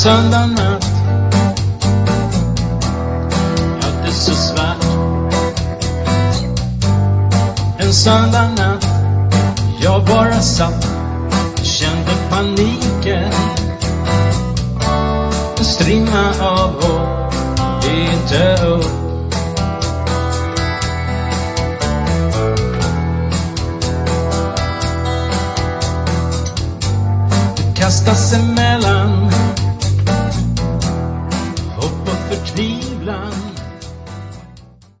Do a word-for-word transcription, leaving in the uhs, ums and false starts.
söndag natt. Ja, det är så svart. En söndag natt. Jag bara satt, kände paniken. En strimma av hopp, inte upp. Det kastar sig med